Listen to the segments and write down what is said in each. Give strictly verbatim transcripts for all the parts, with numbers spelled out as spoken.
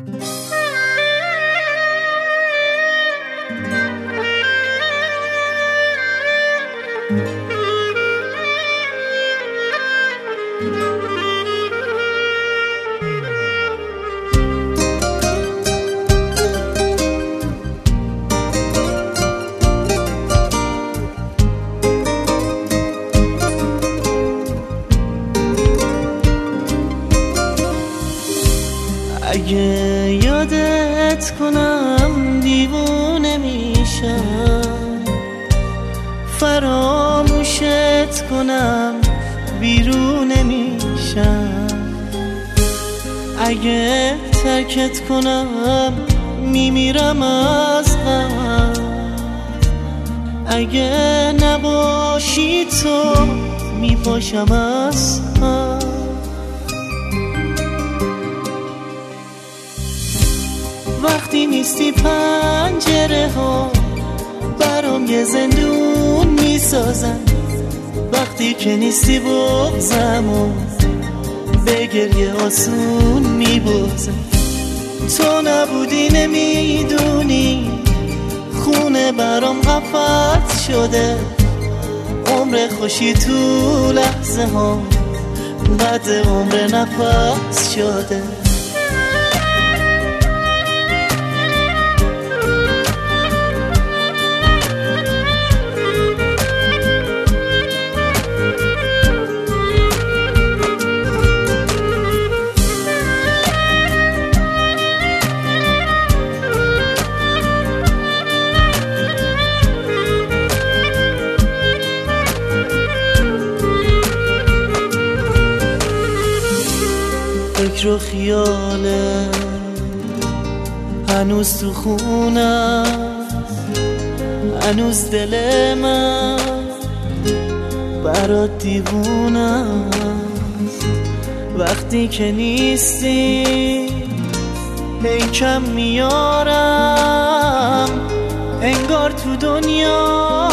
اگه یادت کنم دیوونه میشم، فراموشت کنم بیرونه میشم. اگه ترکت کنم میمیرم از غم، اگه نباشی تو میپاشم از غم. وقتی نیستی پنجره ها برام یه زندون میسازن، وقتی که نیستی بغضمو به گریه آسون میبازن. تو نبودی نمیدونی خونه برام قفط شده، عمر خوشی تو لحظه ها بعد عمر نفس شده. فکر و خیاله هنوز تو خونم، هنوز دل من برات دیوونم. وقتی که نیستی هی کم میارم، انگار تو دنیا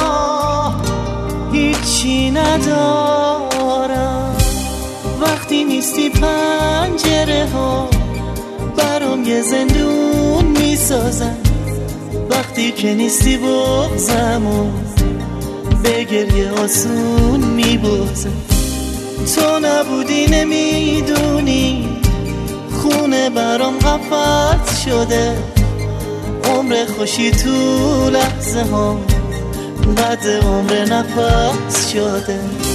هیچی ندارم. وقتی نیستی پنجره ها برام یه زندون میسازن، وقتی که نیستی بغضمو به گریه آسون میبازن. تو نبودی نمیدونی خونه برام قفط شده، عمر خوشی تو لحظه ها بعد عمر نفس شده.